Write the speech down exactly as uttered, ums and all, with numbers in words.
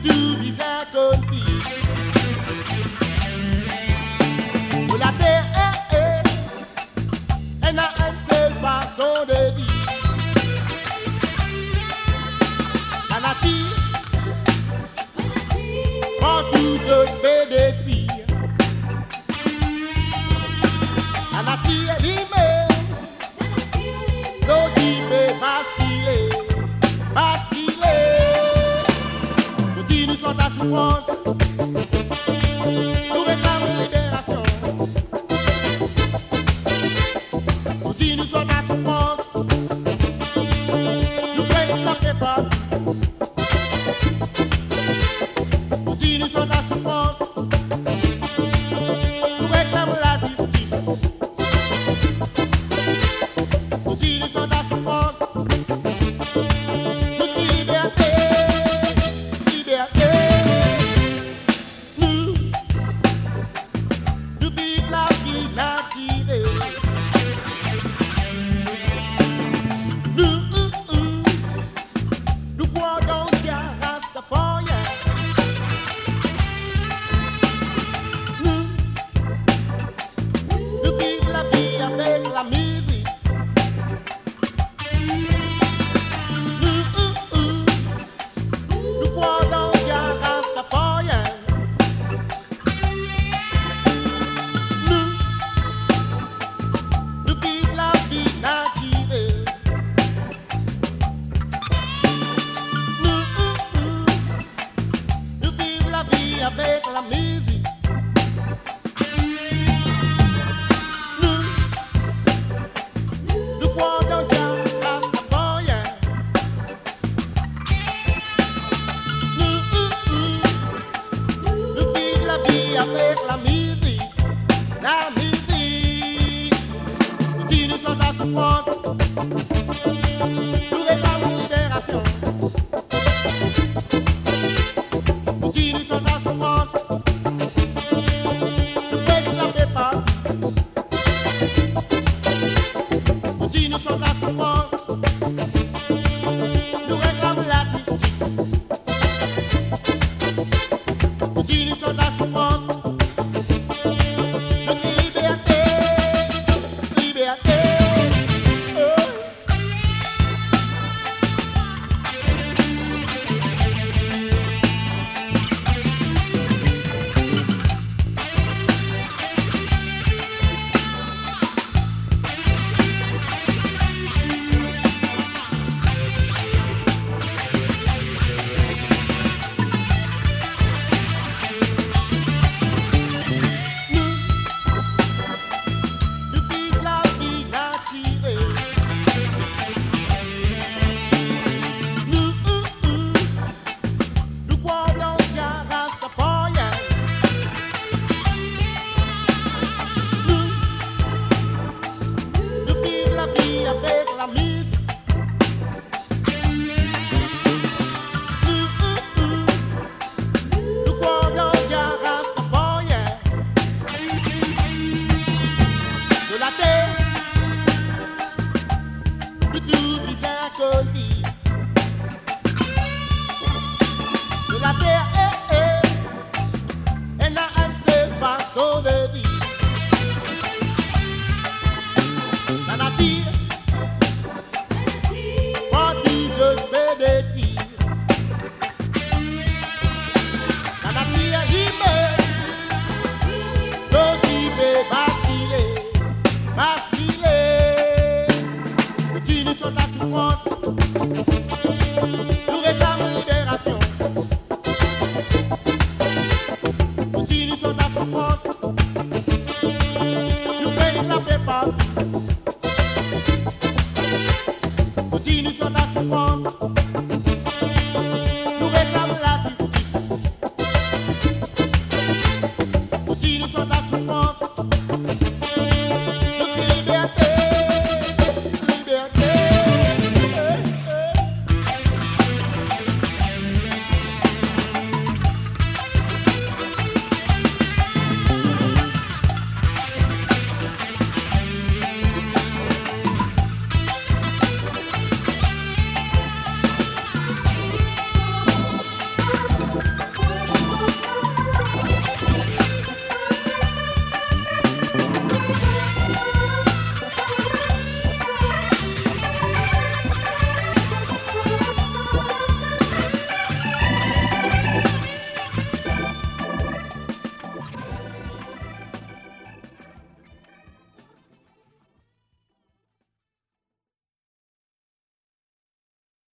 tout bizarre qu'on vit. De la terre est, est, elle n'a une seule façon de vivre. La nature, quand tout se fait détruire. La nature elle-même, l'eau qui fait basculer, basculer. Nous sommes à souffrance, nous réclamons libération. Nous si nous sommes à souffrance, nous prenons la prépa. Nous si nous sommes à souffrance, nous réclamons la justice. Nous si nous sommes à souffrance, nous qui liberté. La musique, nous, uh, uh, nous croyons bien Rastafarian. Nous, nous vivons la vie naturelle. Nous, uh, uh, nous vivons la vie avec la musique. Avec la musique, la musique, nous disons nous sommes à souffrance.